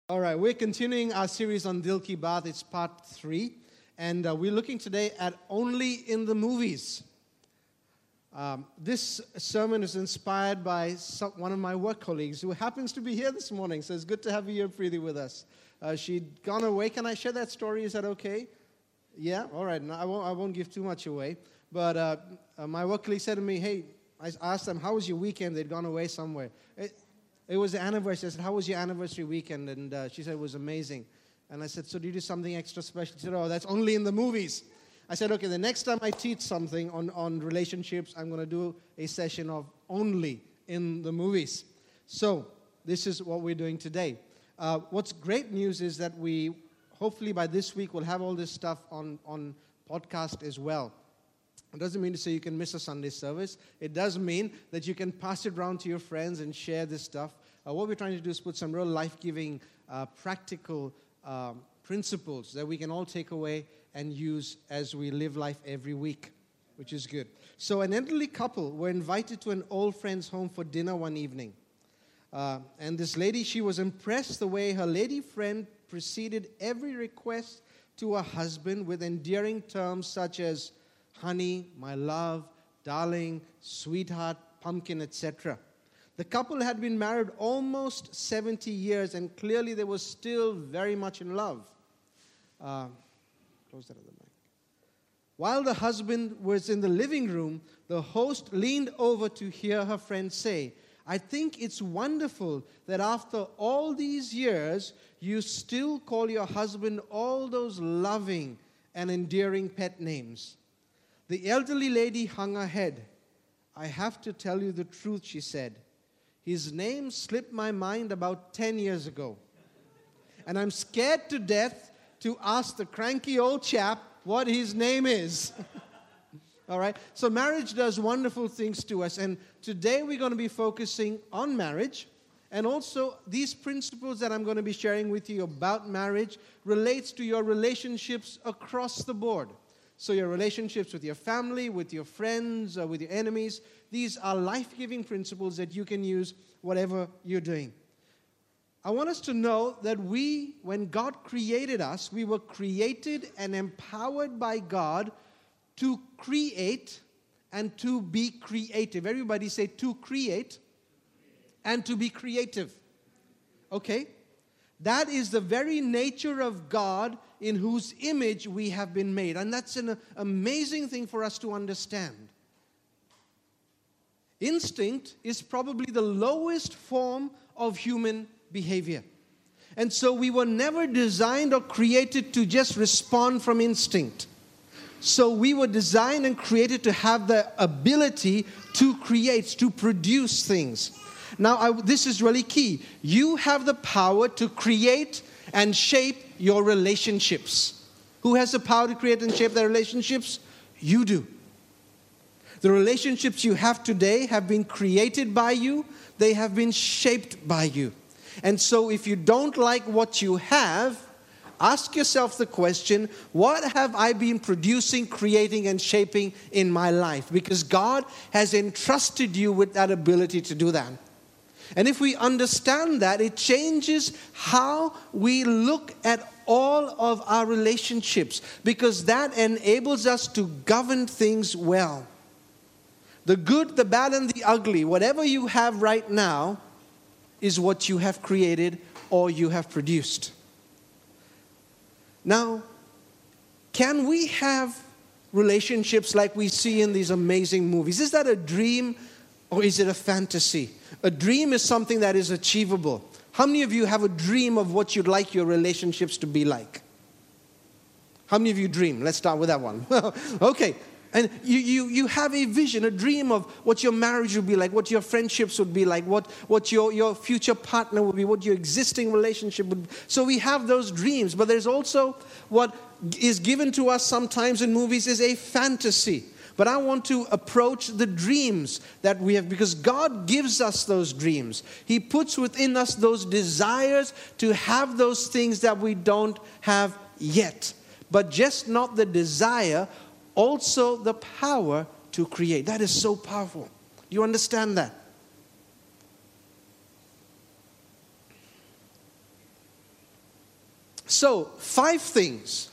All right, we're continuing our series on Dil Ki Baat. It's part 3. And we're looking today at only in the movies. This sermon is inspired by one of my work colleagues who happens to be here this morning. So it's good to have you here, Preeti, with us. She'd gone away. Can I share that story? Is that okay? Yeah? All right. No, I won't give too much away. But my work colleague said to me, hey, I asked them, how was your weekend? They'd gone away somewhere. It was the anniversary. I said, how was your anniversary weekend? And she said, it was amazing. And I said, so do you do something extra special? She said, oh, that's only in the movies. I said, okay, the next time I teach something on relationships, I'm going to do a session of only in the movies. So this is what we're doing today. What's great news is that we, hopefully by this week, will have all this stuff on podcast as well. It doesn't mean to say you can miss a Sunday service. It does mean that you can pass it around to your friends and share this stuff. What we're trying to do is put some real life-giving, practical principles that we can all take away and use as we live life every week, which is good. So an elderly couple were invited to an old friend's home for dinner one evening. And this lady, she was impressed the way her lady friend preceded every request to her husband with endearing terms such as honey, my love, darling, sweetheart, pumpkin, etc. The couple had been married almost 70 years, and clearly they were still very much in love. Close that other mic. While the husband was in the living room, the host leaned over to hear her friend say, I think it's wonderful that after all these years, you still call your husband all those loving and endearing pet names. The elderly lady hung her head. I have to tell you the truth, she said. His name slipped my mind about 10 years ago. And I'm scared to death to ask the cranky old chap what his name is. All right? So marriage does wonderful things to us. And today we're going to be focusing on marriage. And also these principles that I'm going to be sharing with you about marriage relates to your relationships across the board. So your relationships with your family, with your friends, with your enemies, these are life-giving principles that you can use whatever you're doing. I want us to know that when God created us, we were created and empowered by God to create and to be creative. Everybody say to create and to be creative. Okay? That is the very nature of God in whose image we have been made. And that's an amazing thing for us to understand. Instinct is probably the lowest form of human behavior. And so we were never designed or created to just respond from instinct. So we were designed and created to have the ability to create, to produce things. Now, this is really key. You have the power to create and shape your relationships. Who has the power to create and shape their relationships? You do. The relationships you have today have been created by you. They have been shaped by you. And so if you don't like what you have, ask yourself the question, what have I been producing, creating, and shaping in my life? Because God has entrusted you with that ability to do that. And if we understand that, it changes how we look at all of our relationships, because that enables us to govern things well. The good, the bad, and the ugly, whatever you have right now, is what you have created or you have produced. Now, can we have relationships like we see in these amazing movies? Is that a dream or is it a fantasy? A dream is something that is achievable. How many of you have a dream of what you'd like your relationships to be like? How many of you dream? Let's start with that one. Okay. And you have a vision, a dream of what your marriage would be like, what your friendships would be like, what your future partner would be, what your existing relationship would be. So we have those dreams. But there's also what is given to us sometimes in movies is a fantasy. But I want to approach the dreams that we have, because God gives us those dreams. He puts within us those desires to have those things that we don't have yet. But just not the desire, also the power to create. That is so powerful. Do you understand that? So, 5 things,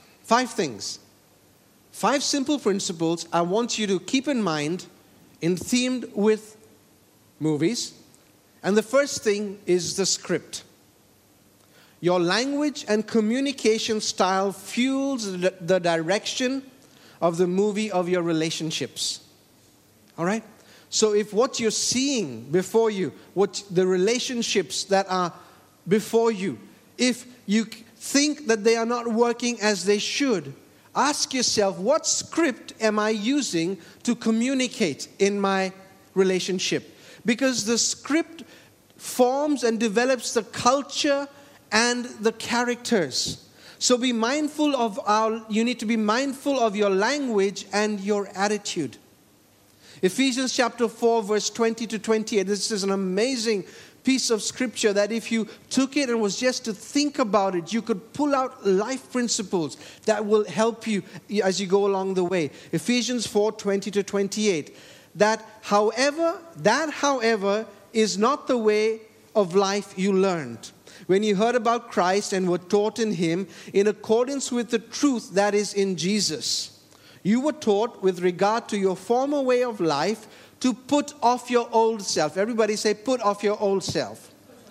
5 simple principles I want you to keep in mind in themed with movies. And the first thing is the script. Your language and communication style fuels the direction of the movie of your relationships. All right? So if what you're seeing before you, what the relationships that are before you, if you think that they are not working as they should, ask yourself, what script am I using to communicate in my relationship? Because the script forms and develops the culture and the characters. So be mindful of you need to be mindful of your language and your attitude. Ephesians chapter 4 verse 20 to 28. This is an amazing piece of scripture that if you took it and was just to think about it, you could pull out life principles that will help you as you go along the way. Ephesians 4, 20 to 28. That however is not the way of life you learned when you heard about Christ and were taught in Him in accordance with the truth that is in Jesus. You were taught with regard to your former way of life to put off your old self. Everybody say, put off your old self.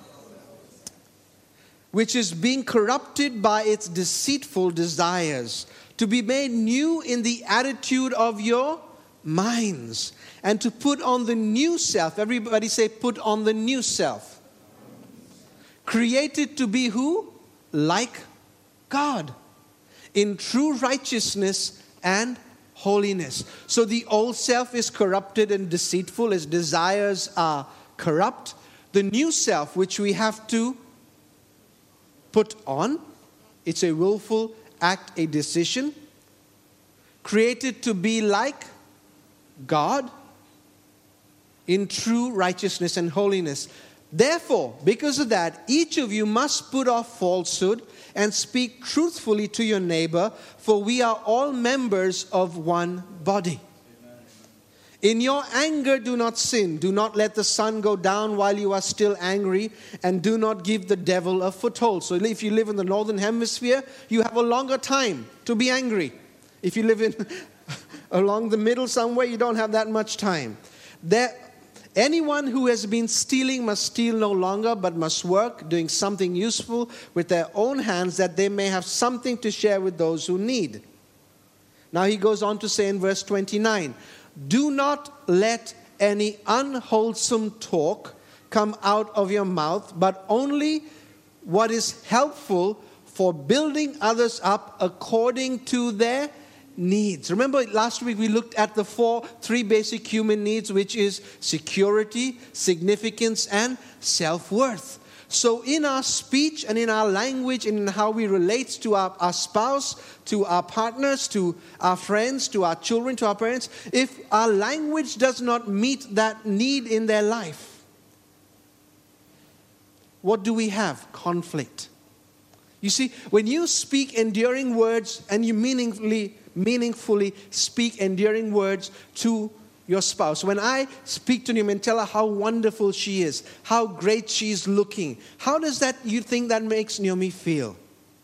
Which is being corrupted by its deceitful desires, to be made new in the attitude of your minds, and to put on the new self. Everybody say, put on the new self. Created to be who? Like God, in true righteousness and holiness. So the old self is corrupted and deceitful. Its desires are corrupt. The new self, which we have to put on, it's a willful act, a decision. Created to be like God in true righteousness and holiness. Therefore, because of that, each of you must put off falsehood and speak truthfully to your neighbor, for we are all members of one body. Amen. In your anger, do not sin. Do not let the sun go down while you are still angry, and do not give the devil a foothold. So if you live in the northern hemisphere, you have a longer time to be angry. If you live in along the middle somewhere, you don't have that much time. Anyone who has been stealing must steal no longer, but must work, doing something useful with their own hands, that they may have something to share with those who need. Now he goes on to say in verse 29, do not let any unwholesome talk come out of your mouth, but only what is helpful for building others up according to their needs. Remember last week we looked at the 3 basic human needs, which is security, significance, and self-worth. So in our speech and in our language and in how we relate to our spouse, to our partners, to our friends, to our children, to our parents, if our language does not meet that need in their life, what do we have? Conflict. You see, when you speak endearing words and you meaningfully speak endearing words to your spouse. When I speak to Naomi and tell her how wonderful she is, how great she's looking, how does that, you think that makes Naomi feel?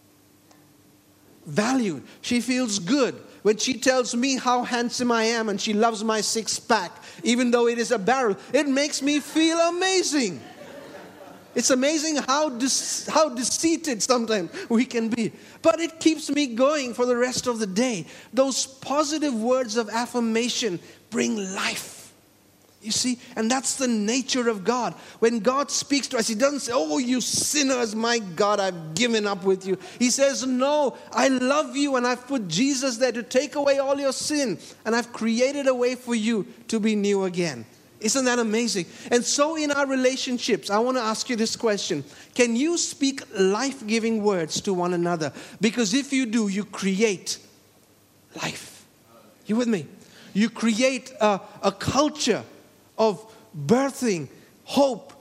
Valued. She feels good. When she tells me how handsome I am and she loves my 6-pack, even though it is a barrel, it makes me feel amazing. It's amazing how conceited sometimes we can be. But it keeps me going for the rest of the day. Those positive words of affirmation bring life. You see, and that's the nature of God. When God speaks to us, He doesn't say, oh, you sinners, my God, I've given up with you. He says, no, I love you and I've put Jesus there to take away all your sin. And I've created a way for you to be new again. Isn't that amazing? And so in our relationships, I want to ask you this question. Can you speak life-giving words to one another? Because if you do, you create life. You with me? You create a culture of birthing hope,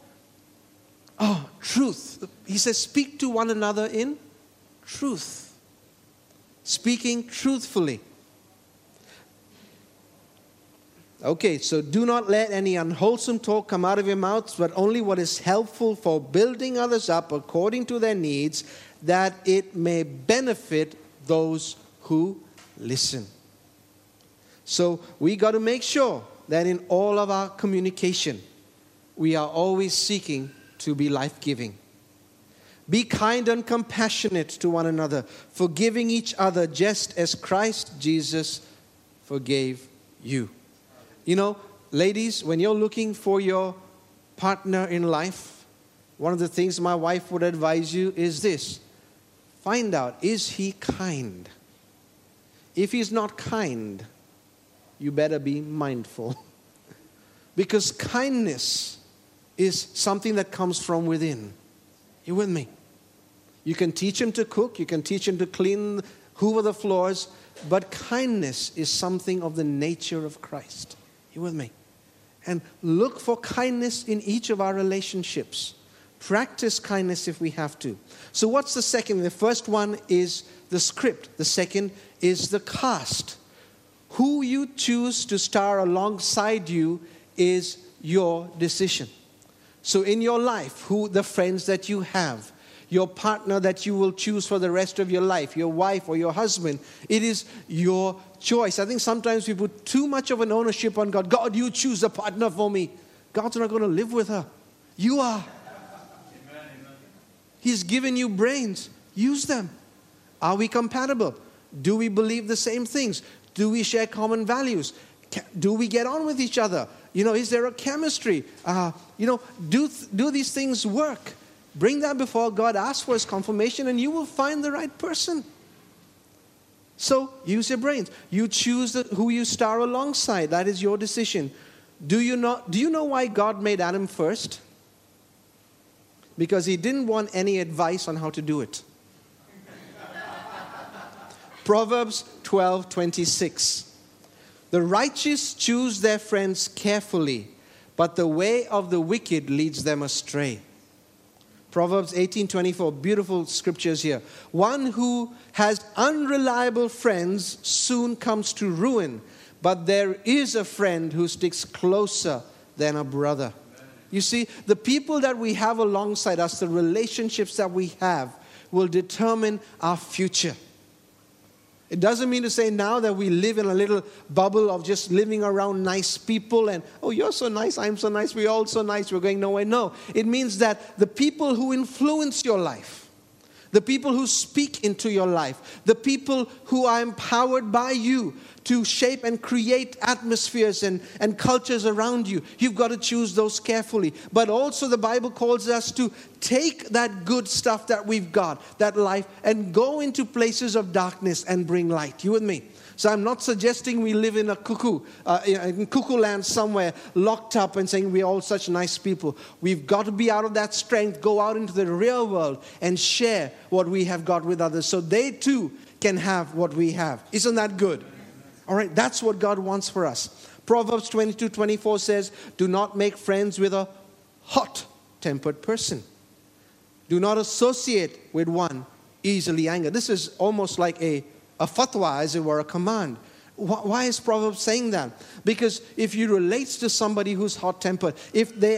truth. He says, speak to one another in truth. Speaking truthfully. Okay, so do not let any unwholesome talk come out of your mouths, but only what is helpful for building others up according to their needs, that it may benefit those who listen. So we got to make sure that in all of our communication, we are always seeking to be life-giving. Be kind and compassionate to one another, forgiving each other just as Christ Jesus forgave you. You know, ladies, when you're looking for your partner in life, one of the things my wife would advise you is this. Find out, is he kind? If he's not kind, you better be mindful. Because kindness is something that comes from within. You with me? You can teach him to cook, you can teach him to hoover the floors, but kindness is something of the nature of Christ. You with me? And look for kindness in each of our relationships. Practice kindness if we have to. So what's the second? The first one is the script. The second is the cast. Who you choose to star alongside you is your decision. So in your life, the friends that you have, your partner that you will choose for the rest of your life, your wife or your husband, it is your choice. I think sometimes we put too much of an ownership on God. God, you choose a partner for me. God's not going to live with her. You are. He's given you brains. Use them. Are we compatible? Do we believe the same things? Do we share common values? Do we get on with each other? You know, is there a chemistry? Do these things work? Bring that before God, ask for his confirmation, and you will find the right person. So use your brains. You choose who you star alongside. That is your decision. Do you know why God made Adam first? Because he didn't want any advice on how to do it. Proverbs 12:26. The righteous choose their friends carefully, but the way of the wicked leads them astray. Proverbs 18:24, beautiful scriptures here. One who has unreliable friends soon comes to ruin, but there is a friend who sticks closer than a brother. You see, the people that we have alongside us, the relationships that we have, will determine our future. It doesn't mean to say now that we live in a little bubble of just living around nice people and, oh, you're so nice, I'm so nice, we're all so nice, we're going nowhere. No, it means that the people who influence your life, the people who speak into your life, the people who are empowered by you to shape and create atmospheres and cultures around you, you've got to choose those carefully. But also the Bible calls us to take that good stuff that we've got, that life, and go into places of darkness and bring light. You with me? So I'm not suggesting we live in a in cuckoo land somewhere, locked up and saying we're all such nice people. We've got to be out of that strength, go out into the real world and share what we have got with others so they too can have what we have. Isn't that good? All right, that's what God wants for us. Proverbs 22:24 says, do not make friends with a hot-tempered person. Do not associate with one easily angered. This is almost like a fatwa, as it were, a command. Why is Proverbs saying that? Because if you relate to somebody who's hot-tempered, if they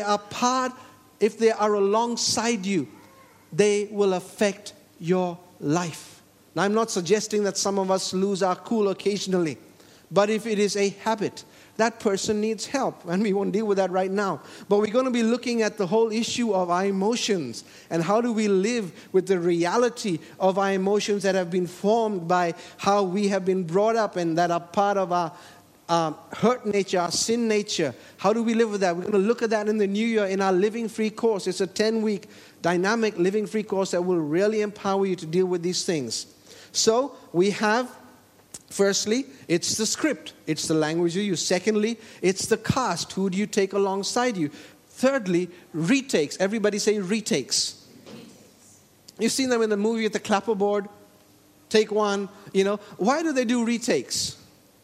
are alongside you, they will affect your life. Now, I'm not suggesting that some of us lose our cool occasionally, but if it is a habit, that person needs help, and we won't deal with that right now. But we're going to be looking at the whole issue of our emotions and how do we live with the reality of our emotions that have been formed by how we have been brought up and that are part of our hurt nature, our sin nature. How do we live with that? We're going to look at that in the new year in our Living Free course. It's a 10-week dynamic Living Free course that will really empower you to deal with these things. So we have, firstly, it's the script. It's the language you use. Secondly, it's the cast. Who do you take alongside you? Thirdly, retakes. Everybody say retakes. You've seen them in the movie at the clapperboard. Take one, Why do they do retakes?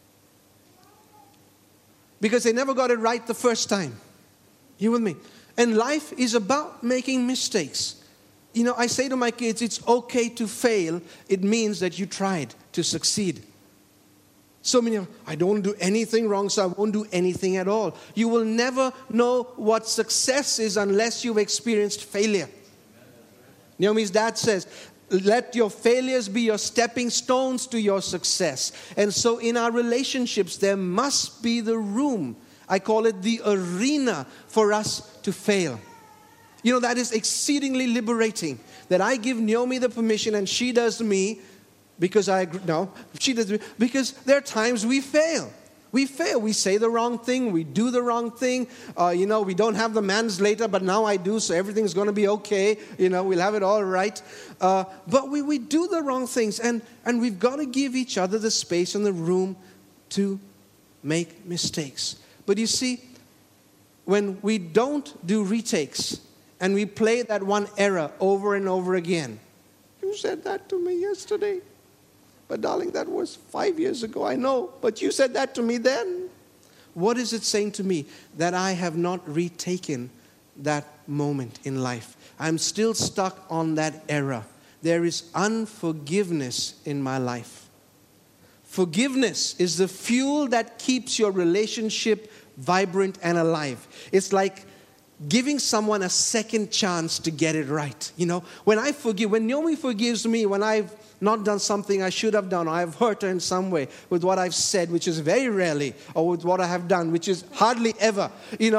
Because they never got it right the first time. You with me? And life is about making mistakes. I say to my kids, it's okay to fail. It means that you tried to succeed. So many of, I don't do anything wrong, so I won't do anything at all. You will never know what success is unless you've experienced failure. Naomi's dad says, let your failures be your stepping stones to your success. And so in our relationships, there must be the room. I call it the arena for us to fail. You know, that is exceedingly liberating. That I give Naomi the permission and she does me because she does me because there are times we fail. We fail. We say the wrong thing. We do the wrong thing. We don't have the man's later, but now I do, so everything's going to be okay. We'll have it all right. But we do the wrong things, and we've got to give each other the space and the room to make mistakes. But you see, when we don't do retakes and we play that one error over and over again, you said that to me yesterday. But darling, that was 5 years ago, I know. But you said that to me then. What is it saying to me? That I have not retaken that moment in life. I'm still stuck on that era. There is unforgiveness in my life. Forgiveness is the fuel that keeps your relationship vibrant and alive. It's like giving someone a second chance to get it right. When I forgive, when Naomi forgives me, when I've not done something I should have done, or I've hurt her in some way with what I've said, which is very rarely, or with what I have done, which is hardly ever,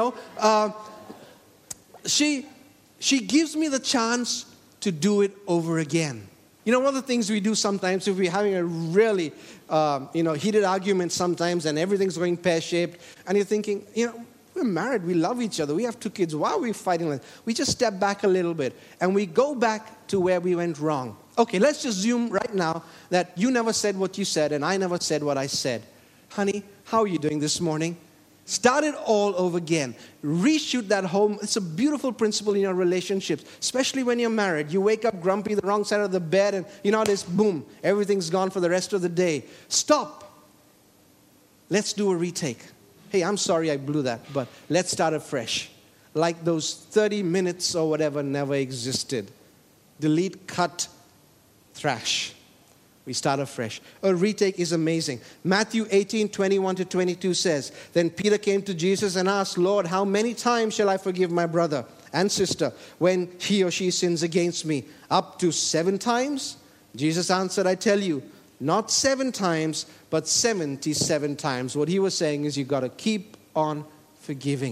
she gives me the chance to do it over again. One of the things we do sometimes, if we're having a really, heated argument sometimes, and everything's going pear-shaped, and you're thinking, we're married, we love each other, we have 2 kids, why are we fighting like that? We just step back a little bit, and we go back to where we went wrong. Okay, let's just assume right now that you never said what you said, and I never said what I said. Honey, how are you doing this morning? Start it all over again. Reshoot that home. It's a beautiful principle in your relationships, especially when you're married. You wake up grumpy, the wrong side of the bed, and this, boom, everything's gone for the rest of the day. Stop. Let's do a retake. Hey, I'm sorry I blew that, but let's start afresh. Like those 30 minutes or whatever never existed. Delete, cut, thrash. We start afresh. A retake is amazing. Matthew 18:21-22 says, Then Peter came to Jesus and asked, Lord, how many times shall I forgive my brother and sister when he or she sins against me? Up to 7 times? Jesus answered, I tell you, not 7 times, but 77 times. What he was saying is you've got to keep on forgiving.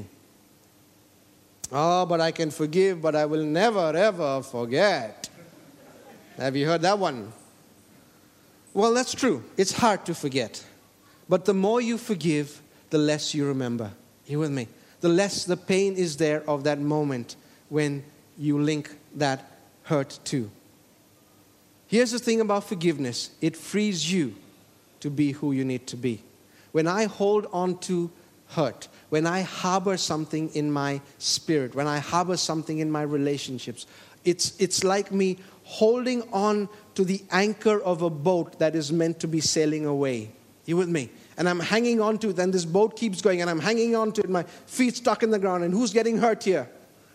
Oh, but I can forgive, but I will never, ever forget. Have you heard that one? Well, that's true. It's hard to forget. But the more you forgive, the less you remember. You with me? The less the pain is there of that moment when you link that hurt to. Here's the thing about forgiveness. It frees you to be who you need to be. When I hold on to hurt, when I harbor something in my spirit, when I harbor something in my relationships, it's like me holding on to the anchor of a boat that is meant to be sailing away. You with me? And I'm hanging on to it, and this boat keeps going, and I'm hanging on to it, my feet stuck in the ground, and who's getting hurt here?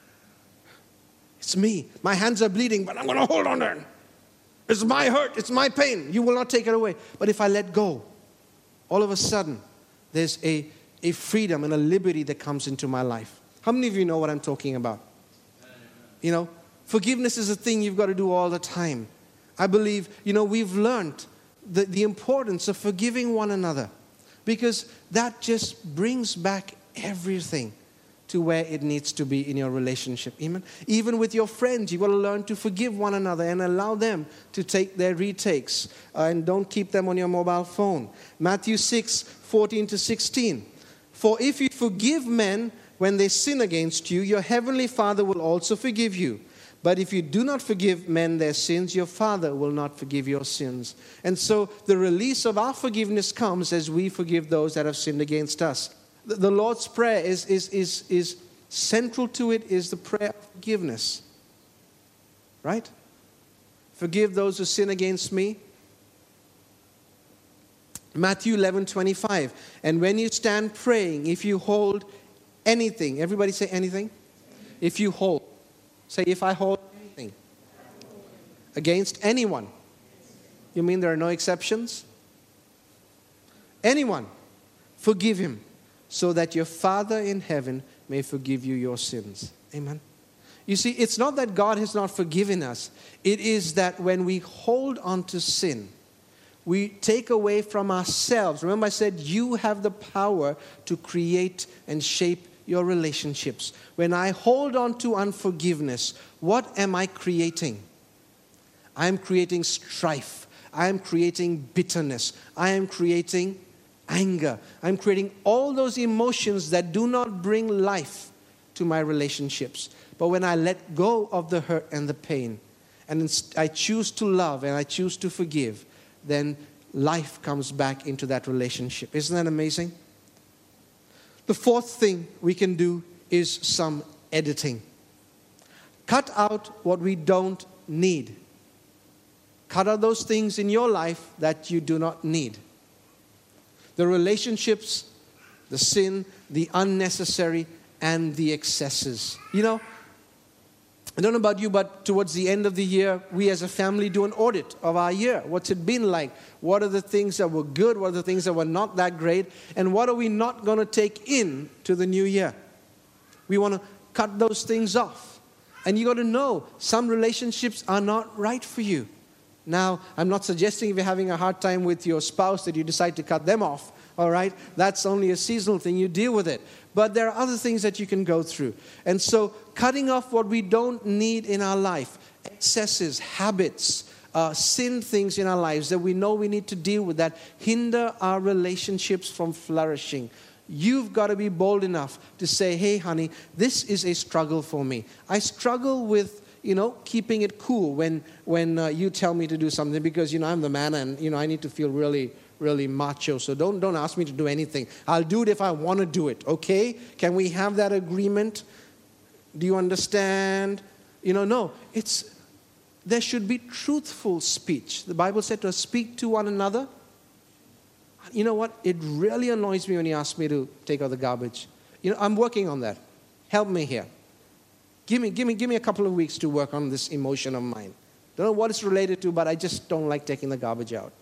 It's me. My hands are bleeding, but I'm going to hold on there. It's my hurt, it's my pain. You will not take it away. But if I let go, all of a sudden, there's a freedom and a liberty that comes into my life. How many of you know what I'm talking about? Forgiveness is a thing you've got to do all the time. I believe, we've learned the importance of forgiving one another, because that just brings back everything to where it needs to be in your relationship. Amen. Even with your friends, you've got to learn to forgive one another and allow them to take their retakes, and don't keep them on your mobile phone. Matthew 6:14-16. For if you forgive men when they sin against you, your heavenly Father will also forgive you. But if you do not forgive men their sins, your Father will not forgive your sins. And so the release of our forgiveness comes as we forgive those that have sinned against us. The Lord's Prayer is central to it, is the prayer of forgiveness. Right? Forgive those who sin against me. Matthew 11:25. And when you stand praying, if you hold anything, everybody say anything. If you hold. Say, if I hold anything against anyone. You mean there are no exceptions? anyone, forgive him, so that your Father in heaven may forgive you your sins. Amen. You see, it's not that God has not forgiven us. It is that when we hold on to sin, we take away from ourselves. Remember I said you have the power to create and shape your relationships. When I hold on to unforgiveness, what am I creating? I am creating strife. I am creating bitterness. I am creating anger. I'm creating all those emotions that do not bring life to my relationships. But when I let go of the hurt and the pain, and I choose to love and I choose to forgive, then life comes back into that relationship. Isn't that amazing? The fourth thing we can do is some editing. Cut out what we don't need. Cut out those things in your life that you do not need. The relationships, the sin, the unnecessary, and the excesses. You know, I don't know about you, but towards the end of the year, we as a family do an audit of our year. What's it been like? What are the things that were good? What are the things that were not that great? And what are we not going to take in to the new year? We want to cut those things off. And you got to know, some relationships are not right for you. Now, I'm not suggesting if you're having a hard time with your spouse that you decide to cut them off, all right? That's only a seasonal thing. You deal with it. But there are other things that you can go through. And so, cutting off what we don't need in our life, excesses, habits, sin things in our lives that we know we need to deal with that hinder our relationships from flourishing. You've got to be bold enough to say, hey, honey, this is a struggle for me. I struggle with keeping it cool when you tell me to do something because, I'm the man and, I need to feel really, really macho. So don't ask me to do anything. I'll do it if I want to do it, okay? Can we have that agreement? Do you understand? No. There should be truthful speech. The Bible said to speak to one another. You know what? It really annoys me when you ask me to take out the garbage. I'm working on that. Help me here. Give me a couple of weeks to work on this emotion of mine. Don't know what it's related to, but I just don't like taking the garbage out.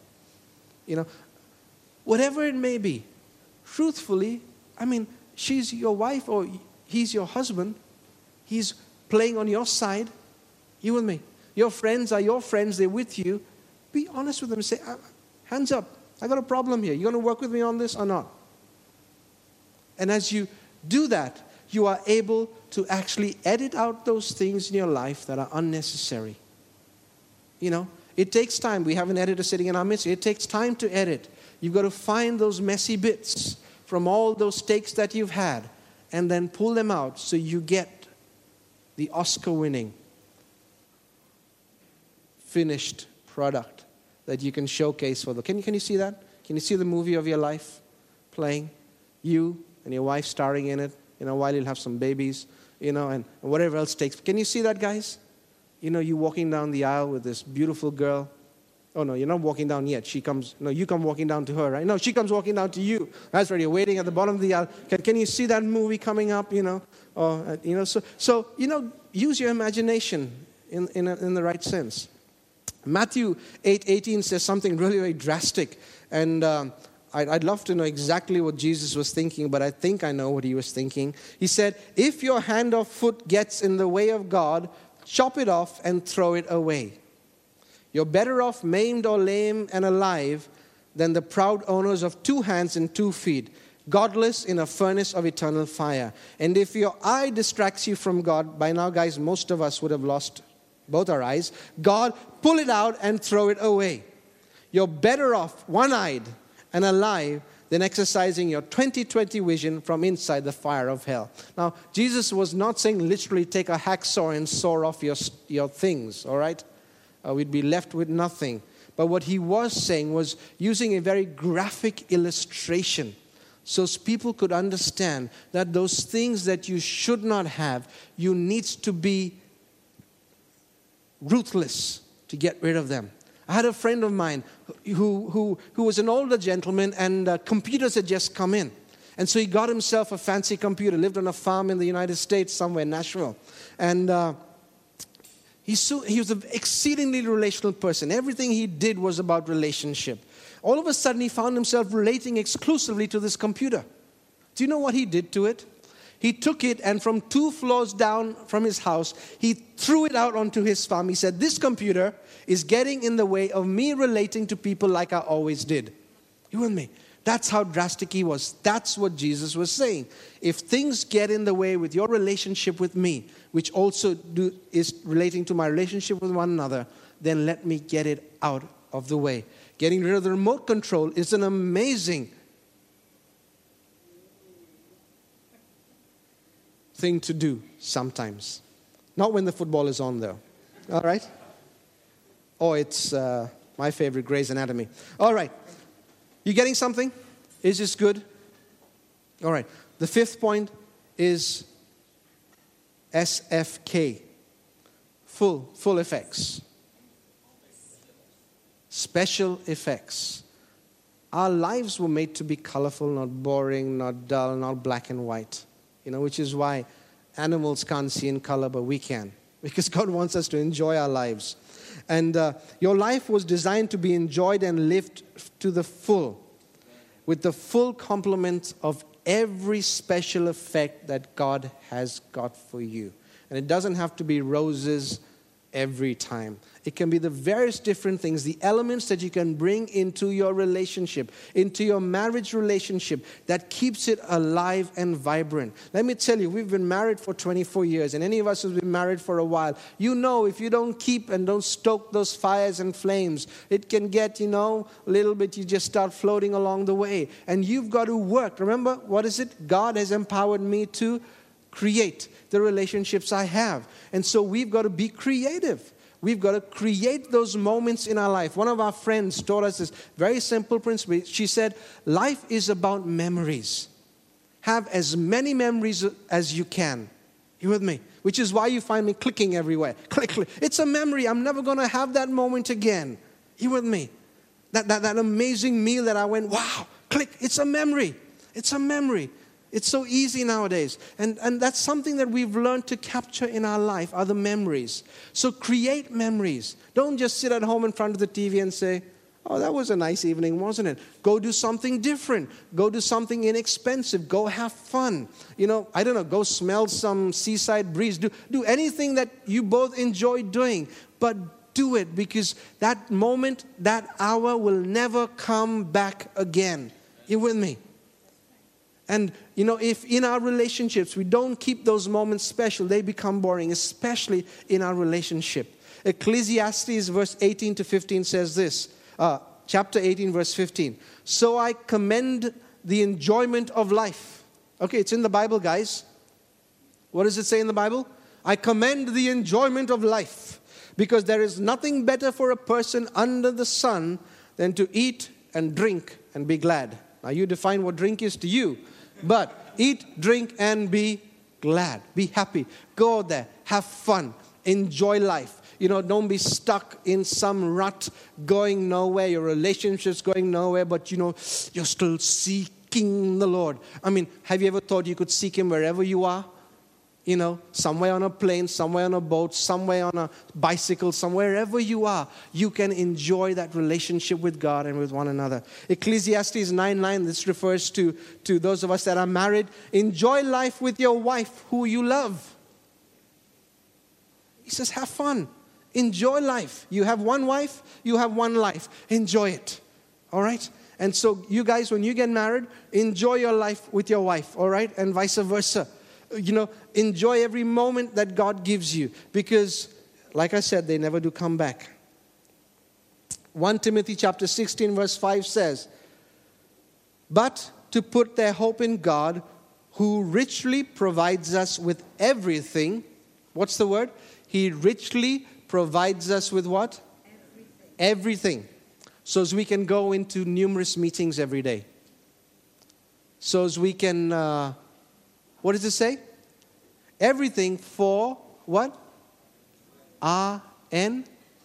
Whatever it may be, truthfully, she's your wife or he's your husband. He's playing on your side. You with me? Your friends are your friends. They're with you. Be honest with them and say, hands up. I got a problem here. You going to work with me on this or not? And as you do that, you are able to actually edit out those things in your life that are unnecessary. It takes time. We have an editor sitting in our midst. It takes time to edit. You've got to find those messy bits from all those takes that you've had and then pull them out so you get the Oscar-winning finished product that you can showcase for them. Can you see that? Can you see the movie of your life playing? You and your wife starring in it, while you'll have some babies, and whatever else takes. Can you see that, guys? You walking down the aisle with this beautiful girl. Oh, no, you're not walking down yet. You come walking down to her, right? No, she comes walking down to you. That's right, you're waiting at the bottom of the aisle. Can you see that movie coming up, So use your imagination in the right sense. Matthew 8:18 says something really, very drastic. And I'd love to know exactly what Jesus was thinking, but I think I know what he was thinking. He said, if your hand or foot gets in the way of God, chop it off and throw it away. You're better off maimed or lame and alive than the proud owners of 2 hands and 2 feet, godless in a furnace of eternal fire. And if your eye distracts you from God, by now, guys, most of us would have lost both our eyes. God, pull it out and throw it away. You're better off one-eyed and alive than exercising your 20/20 vision from inside the fire of hell. Now, Jesus was not saying literally take a hacksaw and saw off your things, all right? We'd be left with nothing. But what he was saying was using a very graphic illustration so people could understand that those things that you should not have, you need to be ruthless to get rid of them. I had a friend of mine who was an older gentleman, and computers had just come in. And so he got himself a fancy computer, lived on a farm in the United States somewhere, Nashville. And he was an exceedingly relational person. Everything he did was about relationship. All of a sudden, he found himself relating exclusively to this computer. Do you know what he did to it? He took it, and from 2 floors down from his house, he threw it out onto his farm. He said, this computer is getting in the way of me relating to people like I always did. You and me. That's how drastic he was. That's what Jesus was saying. If things get in the way with your relationship with me, which also is relating to my relationship with one another, then let me get it out of the way. Getting rid of the remote control is an amazing thing to do sometimes. Not when the football is on, though. All right? Oh, it's my favorite, Grey's Anatomy. All right. You getting something? Is this good? All right. The 5th point is SFK. Full effects. Special effects. Our lives were made to be colorful, not boring, not dull, not black and white. Which is why animals can't see in color, but we can. Because God wants us to enjoy our lives. And your life was designed to be enjoyed and lived to the full, with the full complement of every special effect that God has got for you. And it doesn't have to be roses every time. It can be the various different things, the elements that you can bring into your relationship, into your marriage relationship that keeps it alive and vibrant. Let me tell you, we've been married for 24 years, and any of us who've been married for a while, if you don't keep and don't stoke those fires and flames, it can get, a little bit, you just start floating along the way. And you've got to work. Remember, what is it? God has empowered me to create the relationships I have. And so we've got to be creative. We've got to create those moments in our life. One of our friends taught us this very simple principle. She said, life is about memories. Have as many memories as you can. You with me? Which is why you find me clicking everywhere. Click, click. It's a memory. I'm never going to have that moment again. You with me? That amazing meal that I went, wow, click. It's a memory. It's a memory. It's so easy nowadays. And that's something that we've learned to capture in our life, are the memories. So create memories. Don't just sit at home in front of the TV and say, oh, that was a nice evening, wasn't it? Go do something different. Go do something inexpensive. Go have fun. I don't know, go smell some seaside breeze. Do anything that you both enjoy doing. But do it, because that moment, that hour will never come back again. You with me? And, if in our relationships we don't keep those moments special, they become boring, especially in our relationship. Ecclesiastes verse 18 to 15 says this, chapter 18 verse 15. So I commend the enjoyment of life. Okay, it's in the Bible, guys. What does it say in the Bible? I commend the enjoyment of life, because there is nothing better for a person under the sun than to eat and drink and be glad. Now you define what drink is to you. But eat, drink, and be glad. Be happy. Go there. Have fun. Enjoy life. Don't be stuck in some rut going nowhere. Your relationship's going nowhere, but you're still seeking the Lord. Have you ever thought you could seek Him wherever you are? Somewhere on a plane, somewhere on a boat, somewhere on a bicycle, somewhere, wherever you are, you can enjoy that relationship with God and with one another. Ecclesiastes 9:9, this refers to those of us that are married. Enjoy life with your wife who you love. He says, have fun. Enjoy life. You have one wife, you have one life. Enjoy it. All right? And so you guys, when you get married, enjoy your life with your wife. All right? And vice versa. Enjoy every moment that God gives you, because, like I said, they never do come back. 1 Timothy chapter 16 verse 5 says, but to put their hope in God, who richly provides us with everything. What's the word? He richly provides us with what? Everything. So as we can go into numerous meetings every day. So as we can... what does it say? Everything for what? Our enjoyment.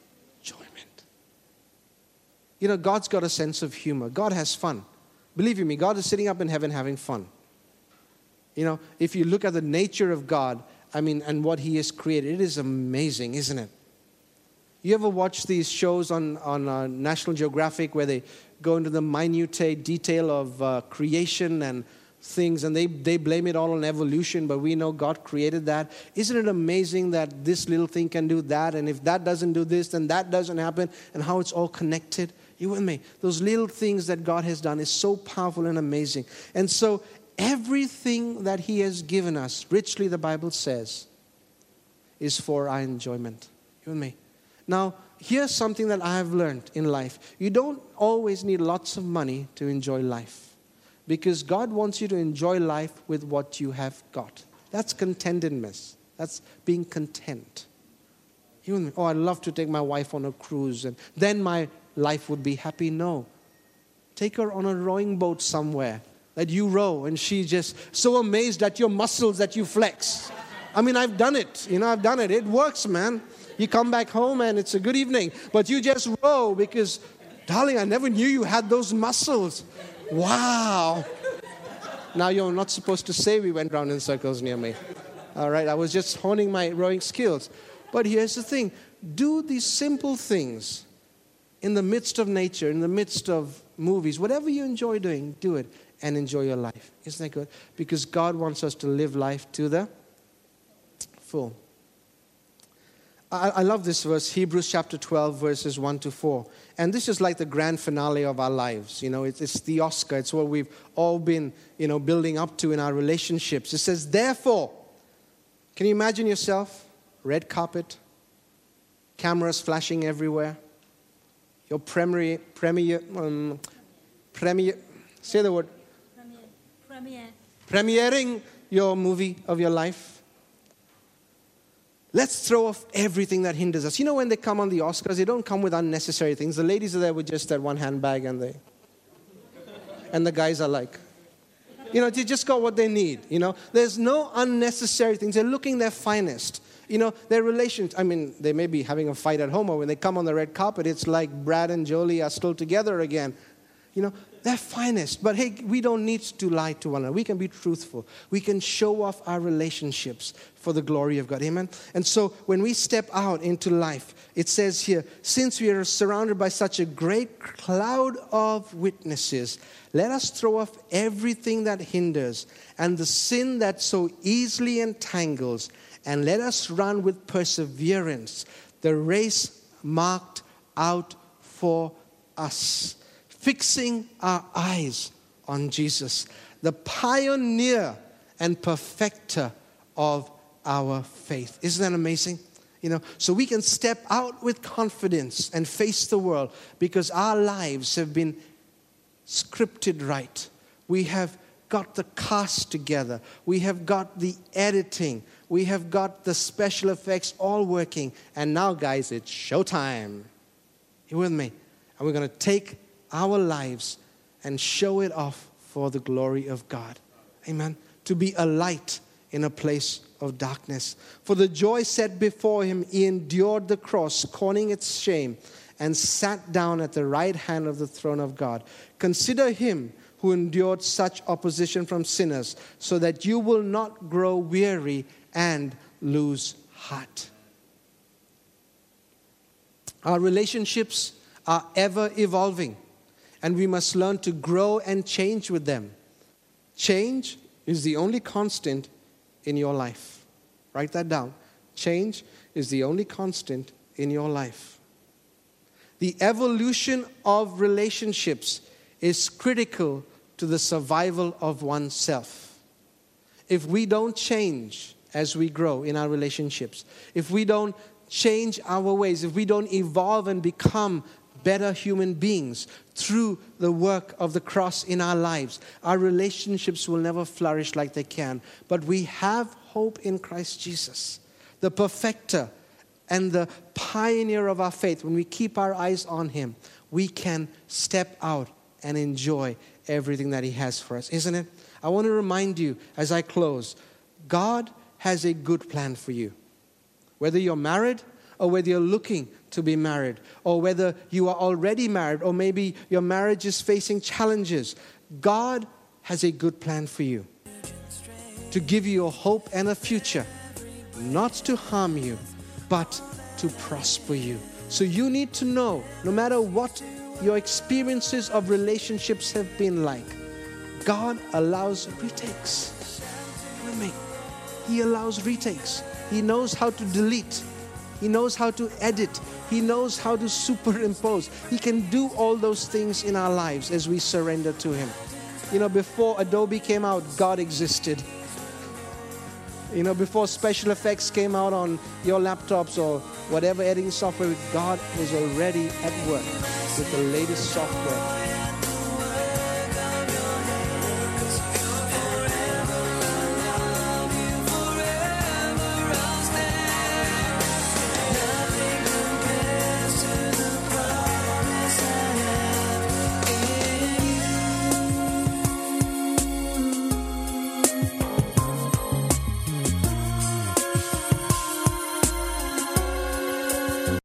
God's got a sense of humor. God has fun. Believe you me, God is sitting up in heaven having fun. If you look at the nature of God, and what He has created, it is amazing, isn't it? You ever watch these shows on National Geographic where they go into the minute detail of creation and things, and they blame it all on evolution, but we know God created that. Isn't it amazing that this little thing can do that, and if that doesn't do this, then that doesn't happen, and how it's all connected? You with me? Those little things that God has done is so powerful and amazing. And so everything that He has given us, richly the Bible says, is for our enjoyment. You and me? Now, here's something that I have learned in life. You don't always need lots of money to enjoy life, because God wants you to enjoy life with what you have got. That's contentedness. That's being content. You and me? Oh, I'd love to take my wife on a cruise, and then my life would be happy. No. Take her on a rowing boat somewhere that you row, and she's just so amazed at your muscles that you flex. I mean, I've done it. I've done it. It works, man. You come back home and it's a good evening, but you just row because, darling, I never knew you had those muscles. Wow. Now, you're not supposed to say we went round in circles near me. All right, I was just honing my rowing skills. But here's the thing. Do these simple things in the midst of nature, in the midst of movies. Whatever you enjoy doing, do it and enjoy your life. Isn't that good? Because God wants us to live life to the full. I love this verse, Hebrews chapter 12, verses 1 to 4. And this is like the grand finale of our lives. It's the Oscar. It's what we've all been, building up to in our relationships. It says, therefore, can you imagine yourself? Red carpet, cameras flashing everywhere. Your premiere, say the word. Premiering your movie of your life. Let's throw off everything that hinders us. When they come on the Oscars, they don't come with unnecessary things. The ladies are there with just that one handbag, and the guys are like, they just got what they need. There's no unnecessary things. They're looking their finest. Their relations, they may be having a fight at home, or when they come on the red carpet, it's like Brad and Jolie are still together again. Their finest. But hey, we don't need to lie to one another. We can be truthful. We can show off our relationships for the glory of God. Amen? And so when we step out into life, it says here, since we are surrounded by such a great cloud of witnesses, let us throw off everything that hinders and the sin that so easily entangles, and let us run with perseverance the race marked out for us, fixing our eyes on Jesus, the pioneer and perfecter of our faith. Isn't that amazing? So we can step out with confidence and face the world because our lives have been scripted right. We have got the cast together. We have got the editing. We have got the special effects all working. And now, guys, it's showtime. You with me? And we're going to take our lives and show it off for the glory of God. Amen. To be a light in a place of darkness. For the joy set before him, he endured the cross, scorning its shame, and sat down at the right hand of the throne of God. Consider him who endured such opposition from sinners, so that you will not grow weary and lose heart. Our relationships are ever evolving, and we must learn to grow and change with them. Change is the only constant in your life. Write that down. Change is the only constant in your life. The evolution of relationships is critical to the survival of oneself. If we don't change as we grow in our relationships, if we don't change our ways, if we don't evolve and become better human beings through the work of the cross in our lives, our relationships will never flourish like they can. But we have hope in Christ Jesus, the perfecter and the pioneer of our faith. When we keep our eyes on him, we can step out and enjoy everything that he has for us, isn't it? I want to remind you as I close, God has a good plan for you. Whether you're married or whether you're looking to be married, or whether you are already married, or maybe your marriage is facing challenges, God has a good plan for you. To give you a hope and a future, not to harm you, but to prosper you. So you need to know, no matter what your experiences of relationships have been like. God allows retakes. Hear me. He allows retakes. He knows how to delete. He knows how to edit. He knows how to superimpose. He can do all those things in our lives as we surrender to Him. You know, before Adobe came out, God existed. You know, before special effects came out on your laptops or whatever editing software, God was already at work with the latest software.